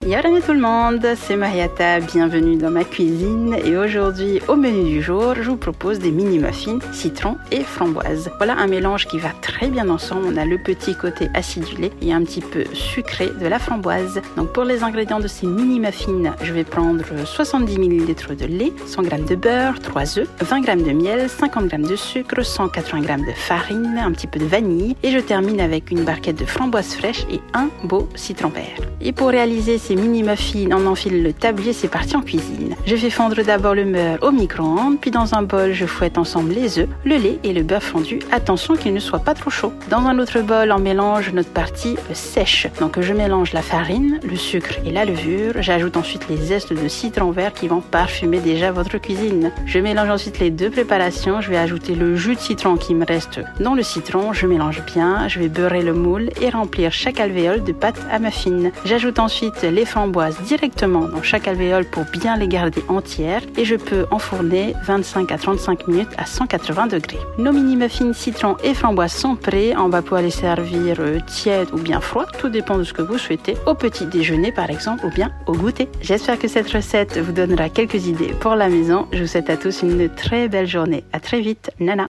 Yorana tout le monde, c'est Mariata, bienvenue dans ma cuisine et aujourd'hui au menu du jour, je vous propose des mini muffins citron et framboise. Voilà un mélange qui va très bien ensemble, on a le petit côté acidulé et un petit peu sucré de la framboise. Donc pour les ingrédients de ces mini muffins, je vais prendre 70 ml de lait, 100 g de beurre, 3 œufs, 20 g de miel, 50 g de sucre, 180 g de farine, un petit peu de vanille et je termine avec une barquette de framboises fraîches et un beau citron vert. Et pour réaliser ces mini muffins, on enfile le tablier, c'est parti en cuisine. Je fais fondre d'abord le beurre au micro-ondes, puis dans un bol, je fouette ensemble les œufs, le lait et le beurre fondu. Attention qu'il ne soit pas trop chaud. Dans un autre bol, on mélange notre partie sèche. Donc je mélange la farine, le sucre et la levure. J'ajoute ensuite les zestes de citron vert qui vont parfumer déjà votre cuisine. Je mélange ensuite les deux préparations. Je vais ajouter le jus de citron qui me reste dans le citron. Je mélange bien. Je vais beurrer le moule et remplir chaque alvéole de pâte à muffins. J'ajoute ensuite les framboises directement dans chaque alvéole pour bien les garder entières et je peux enfourner 25 à 35 minutes à 180 degrés. Nos mini muffins citron et framboises sont prêts. On va pouvoir les servir tièdes ou bien froids, tout dépend de ce que vous souhaitez, au petit déjeuner par exemple ou bien au goûter. J'espère que cette recette vous donnera quelques idées pour la maison. Je vous souhaite à tous une très belle journée. À très vite. Nana.